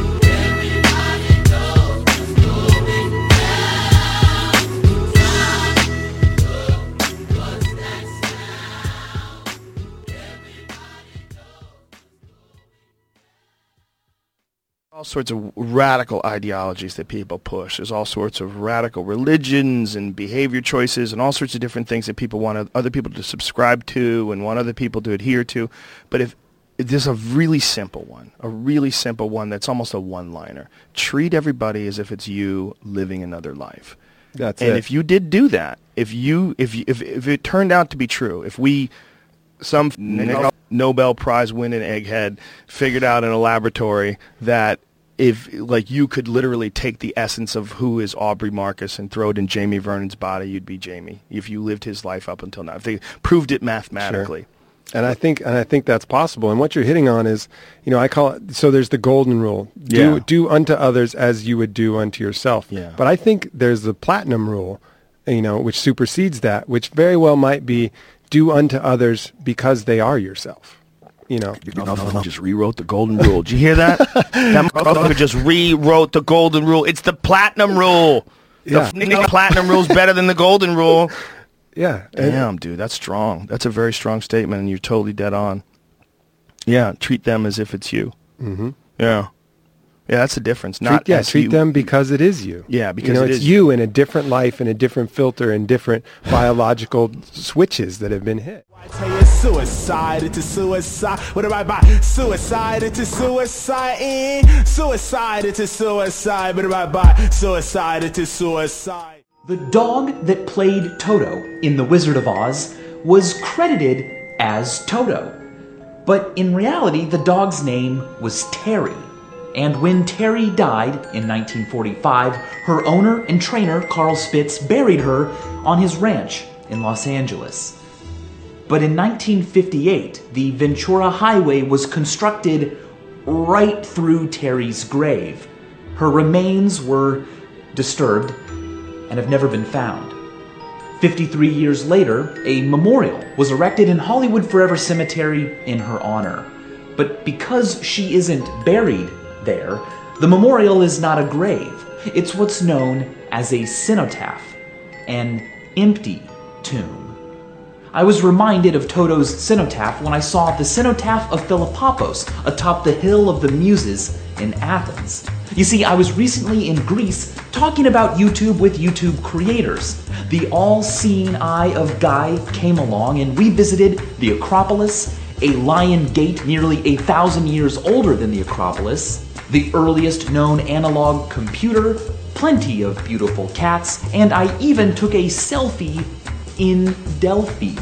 All sorts of radical ideologies that people push. There's all sorts of radical religions and behavior choices and all sorts of different things that people want other people to subscribe to and want other people to adhere to. But if, if there's a really simple one, a really simple one that's almost a one-liner. Treat everybody as if it's you living another life. That's and it. if you did do that, if you if you, if if it turned out to be true, if we some Nobel Prize winning egghead figured out in a laboratory that if like you could literally take the essence of who is Aubrey Marcus and throw it in Jamie Vernon's body, you'd be Jamie if you lived his life up until now. If they proved it mathematically. Sure. And I think and I think that's possible. And what you're hitting on is, you know, I call it, so there's the golden rule. Do Yeah. do unto others as you would do unto yourself. Yeah. But I think there's the platinum rule, you know, which supersedes that, which very well might be do unto others because they are yourself. You know, Motherfucker just rewrote the golden rule. Did you hear that? That motherfucker just rewrote the golden rule. It's the platinum rule. The Yeah. f- platinum rule is better than the golden rule. Yeah. Damn, dude, that's strong. That's a very strong statement, and you're totally dead on. Yeah, treat them as if it's you. Mm-hmm. Yeah. Yeah, that's the difference. Treat, Not yeah, as treat you. them because it is you. Yeah, because you know, it it's is you in a different life, in a different filter, and different biological switches that have been hit. Say it's suicide, it's a suicide. What do I buy? Suicide, it's a suicide. Eh? Suicide, it's a suicide. What do I buy? Suicide, it's a suicide. The dog that played Toto in The Wizard of Oz was credited as Toto. But in reality, the dog's name was Terry. And when Terry died in nineteen forty-five, her owner and trainer, Carl Spitz, buried her on his ranch in Los Angeles. But in nineteen fifty-eight, the Ventura Highway was constructed right through Terry's grave. Her remains were disturbed and have never been found. fifty-three years later, a memorial was erected in Hollywood Forever Cemetery in her honor. But because she isn't buried there, the memorial is not a grave. It's what's known as a cenotaph, an empty tomb. I was reminded of Toto's cenotaph when I saw the cenotaph of Philippopos atop the Hill of the Muses in Athens. You see, I was recently in Greece talking about YouTube with YouTube creators. The all-seeing eye of Guy came along and we visited the Acropolis, a lion gate nearly a thousand years older than the Acropolis, the earliest known analog computer, plenty of beautiful cats, and I even took a selfie in Delphi.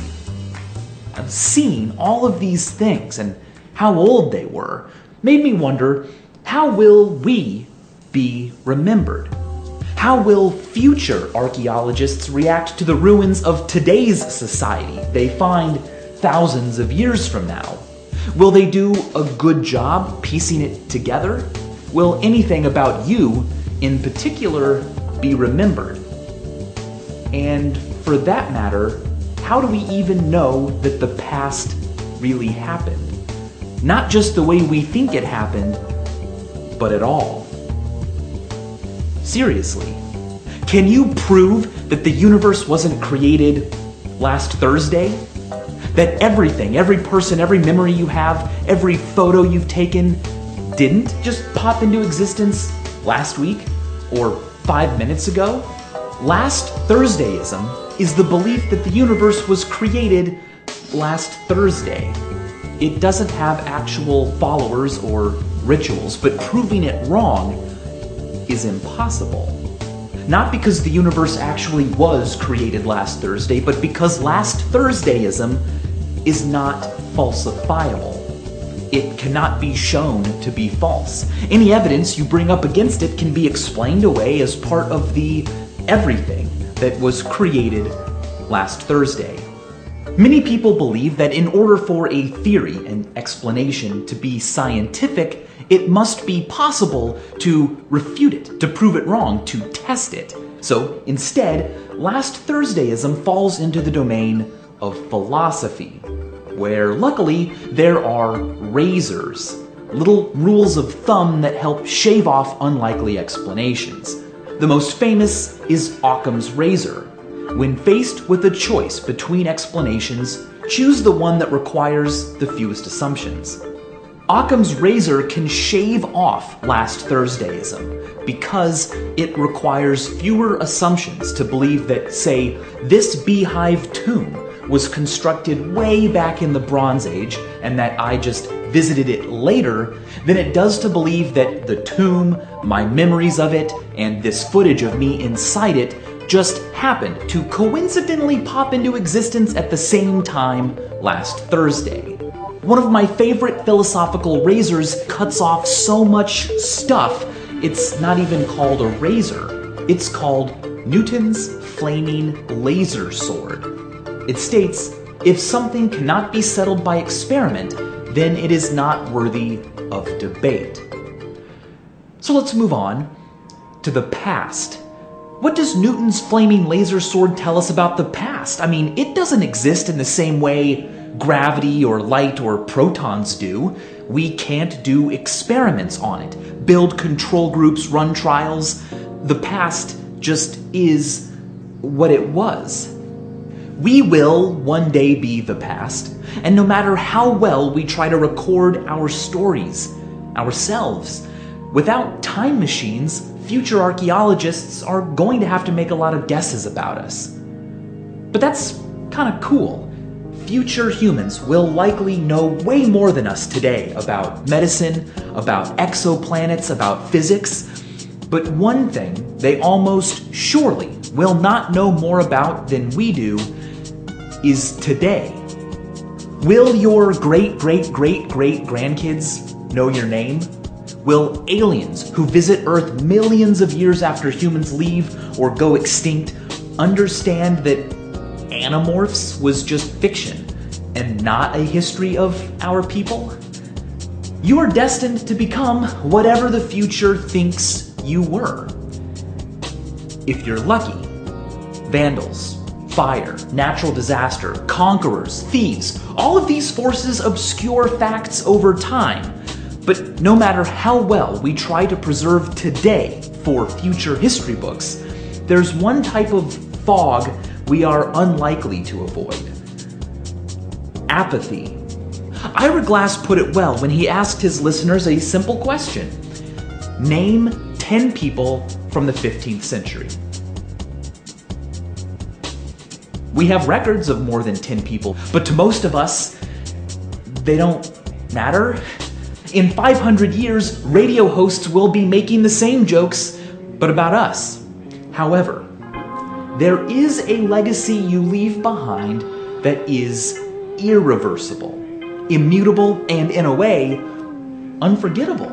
Seeing all of these things and how old they were made me wonder, how will we be remembered? How will future archaeologists react to the ruins of today's society they find thousands of years from now? Will they do a good job piecing it together? Will anything about you in particular be remembered? And for that matter, how do we even know that the past really happened? Not just the way we think it happened, but at all. Seriously, can you prove that the universe wasn't created last Thursday? That everything, every person, every memory you have, every photo you've taken didn't just pop into existence last week or five minutes ago? Last Thursdayism is the belief that the universe was created last Thursday. It doesn't have actual followers or rituals, but proving it wrong is impossible. Not because the universe actually was created last Thursday, but because last Thursdayism is not falsifiable. It cannot be shown to be false. Any evidence you bring up against it can be explained away as part of the everything that was created last Thursday. Many people believe that in order for a theory, an explanation, to be scientific, it must be possible to refute it, to prove it wrong, to test it. So instead, last Thursdayism falls into the domain of philosophy, where luckily there are razors, little rules of thumb that help shave off unlikely explanations. The most famous is Occam's razor. When faced with a choice between explanations, choose the one that requires the fewest assumptions. Occam's razor can shave off last Thursdayism because it requires fewer assumptions to believe that, say, this beehive tomb was constructed way back in the Bronze Age and that I just visited it later than it does to believe that the tomb, my memories of it, and this footage of me inside it just happened to coincidentally pop into existence at the same time last Thursday. One of my favorite philosophical razors cuts off so much stuff, it's not even called a razor. It's called Newton's Flaming Laser Sword. It states, if something cannot be settled by experiment, then it is not worthy of debate. So let's move on to the past. What does Newton's flaming laser sword tell us about the past? I mean, it doesn't exist in the same way gravity or light or protons do. We can't do experiments on it, build control groups, run trials. The past just is what it was. We will one day be the past, and no matter how well we try to record our stories, ourselves, without time machines, future archaeologists are going to have to make a lot of guesses about us. But that's kind of cool. Future humans will likely know way more than us today about medicine, about exoplanets, about physics. But one thing they almost surely will not know more about than we do is today. Will your great, great, great, great grandkids know your name? Will aliens who visit Earth millions of years after humans leave or go extinct understand that Animorphs was just fiction and not a history of our people? You are destined to become whatever the future thinks you were. If you're lucky, vandals, fire, natural disaster, conquerors, thieves, all of these forces obscure facts over time. But no matter how well we try to preserve today for future history books, there's one type of fog we are unlikely to avoid. Apathy. Ira Glass put it well when he asked his listeners a simple question. Name ten people from the fifteenth century. We have records of more than ten people, but to most of us, they don't matter. In five hundred years, radio hosts will be making the same jokes, but about us. However, there is a legacy you leave behind that is irreversible, immutable, and in a way, unforgettable.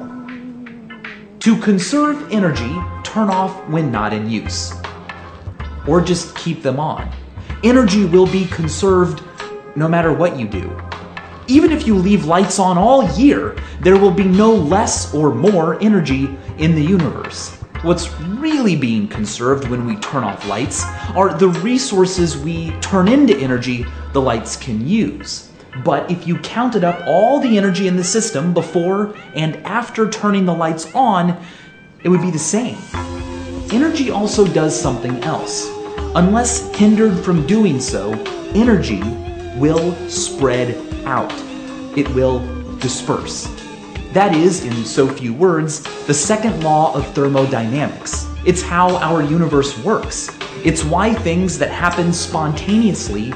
To conserve energy, turn off when not in use, or just keep them on. Energy will be conserved no matter what you do. Even if you leave lights on all year, there will be no less or more energy in the universe. What's really being conserved when we turn off lights are the resources we turn into energy the lights can use. But if you counted up all the energy in the system before and after turning the lights on, it would be the same. Energy also does something else. Unless hindered from doing so, energy will spread out. It will disperse. That is, in so few words, the second law of thermodynamics. It's how our universe works. It's why things that happen spontaneously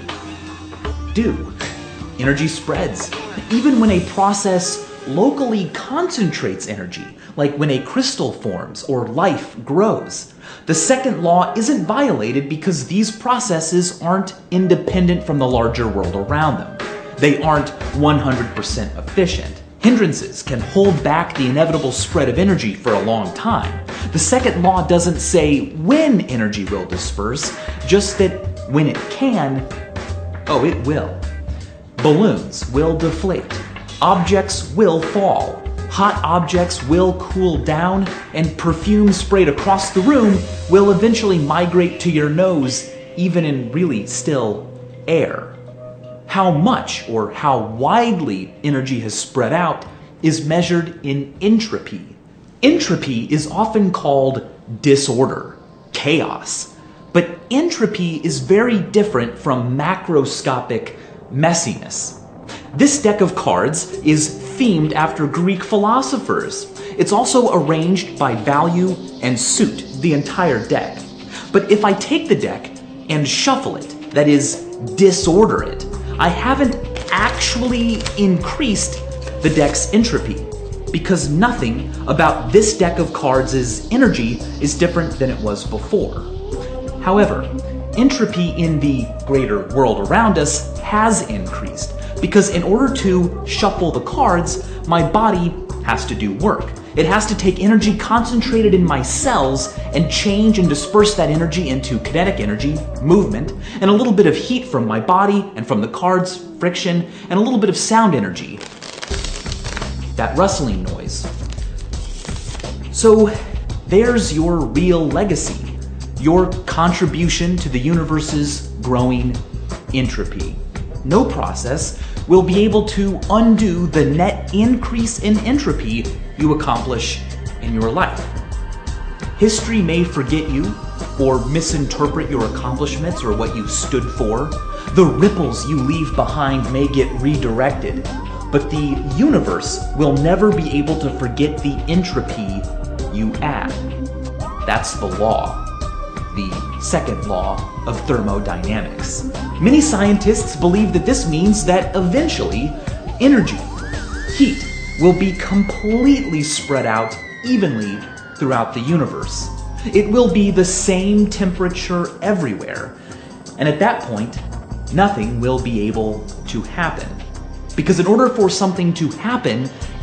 do. Energy spreads. Even when a process locally concentrates energy, like when a crystal forms or life grows, the second law isn't violated because these processes aren't independent from the larger world around them. They aren't one hundred percent efficient. Hindrances can hold back the inevitable spread of energy for a long time. The second law doesn't say when energy will disperse, just that when it can, oh, it will. Balloons will deflate. Objects will fall. Hot objects will cool down, and perfume sprayed across the room will eventually migrate to your nose, even in really still air. How much or how widely energy has spread out is measured in entropy. Entropy is often called disorder, chaos, but entropy is very different from macroscopic messiness. This deck of cards is themed after Greek philosophers. It's also arranged by value and suit, the entire deck. But if I take the deck and shuffle it, that is, disorder it, I haven't actually increased the deck's entropy, because nothing about this deck of cards' energy is different than it was before. However, entropy in the greater world around us has increased, because in order to shuffle the cards, my body has to do work. It has to take energy concentrated in my cells and change and disperse that energy into kinetic energy, movement, and a little bit of heat from my body and from the cards, friction, and a little bit of sound energy. That rustling noise. So there's your real legacy, your contribution to the universe's growing entropy. No process will be able to undo the net increase in entropy you accomplish in your life. History may forget you or misinterpret your accomplishments or what you stood for. The ripples you leave behind may get redirected, but the universe will never be able to forget the entropy you add. That's the law. The second law of thermodynamics. Many scientists believe that this means that eventually energy, heat, will be completely spread out evenly throughout the universe. It will be the same temperature everywhere, and at that point, nothing will be able to happen. Because in order for something to happen,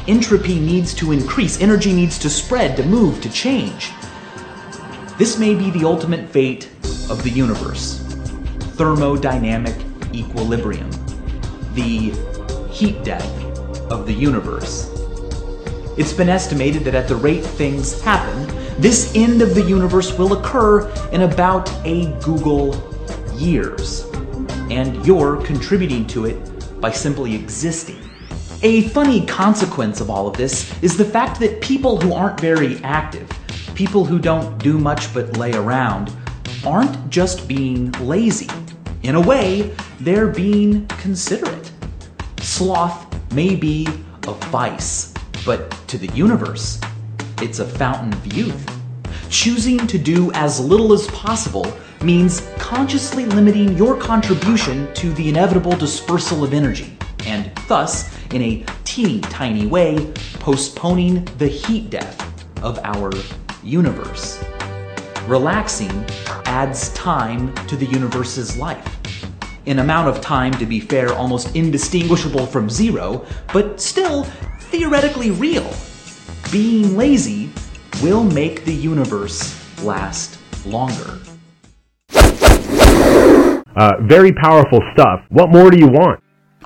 entropy needs to increase, energy needs to spread, to move, to change. This may be the ultimate fate of the universe. Thermodynamic equilibrium. The heat death of the universe. It's been estimated that at the rate things happen, this end of the universe will occur in about a Google years. And you're contributing to it by simply existing. A funny consequence of all of this is the fact that people who aren't very active, people who don't do much but lay around, aren't just being lazy. In a way, they're being considerate. Sloth may be a vice, but to the universe, it's a fountain of youth. Choosing to do as little as possible means consciously limiting your contribution to the inevitable dispersal of energy, and thus, in a teeny tiny way, postponing the heat death of our universe. Relaxing adds time to the universe's life. An amount of time, to be fair, almost indistinguishable from zero, but still theoretically real. Being lazy will make the universe last longer. Uh, very powerful stuff. What more do you want?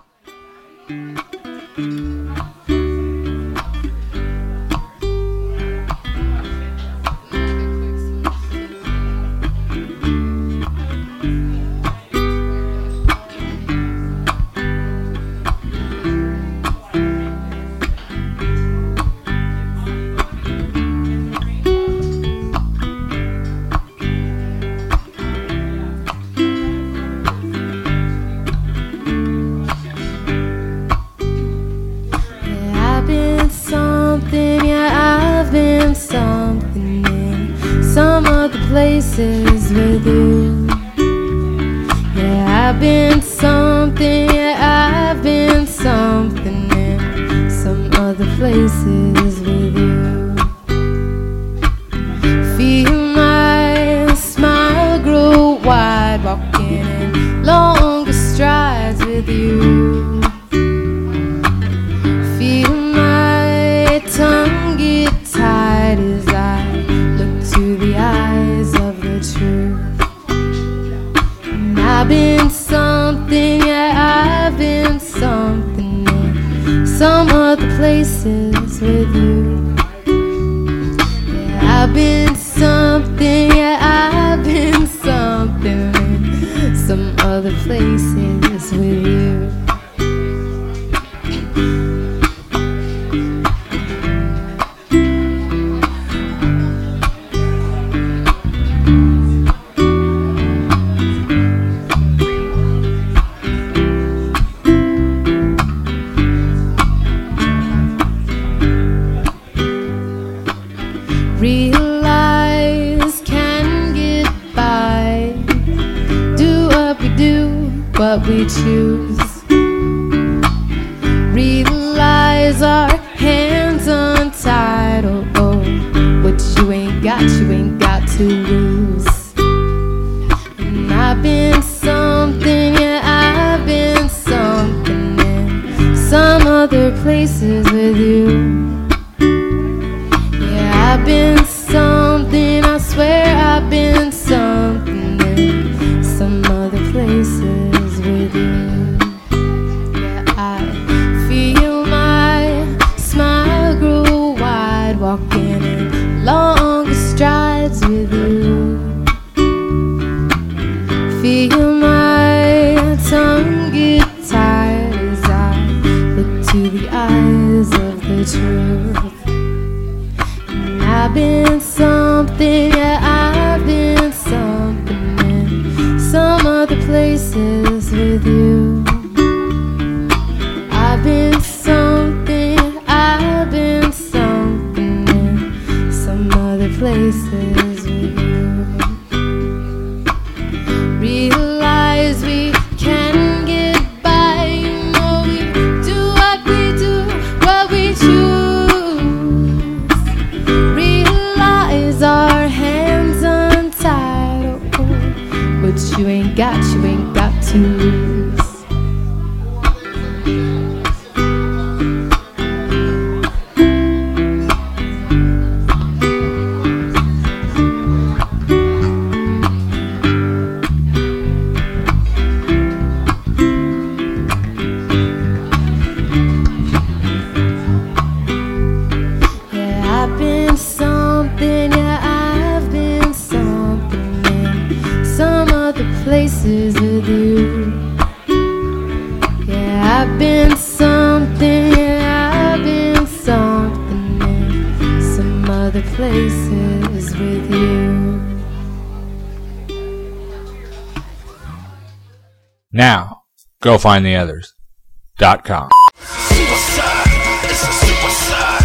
Places with you. Yeah, I've been something, yeah, I've been something in some other places with you. Feel my smile grow wide, walking in longer strides with you. Feel my tongue get tied as I look to the eyes of the truth. And I've been something, yeah, I've been something in some other places with you. Yeah, I've been something, yeah, I've been something in some other places with you. Realize can get by, do what we do, what we choose. Realize our hands untied, oh, oh, what you ain't got, you ain't got to lose. And I've been something, yeah, I've been something in some other places with you. I've been something, I swear I've been something in some other places with you. Yeah, I feel my smile grow wide, walking in longer strides with you. Feel my tongue get tired as I look to the eyes of the truth. I've been something, yeah, I've been something in some other places with you. I've been something, I've been something in some other places with you. Realize we can get by, you know we do what we do, what we choose. Our hands untied, oh, oh, but you ain't got, you ain't got to lose. places with you. Now, go find the others. Dot com. Suicide, it's a suicide.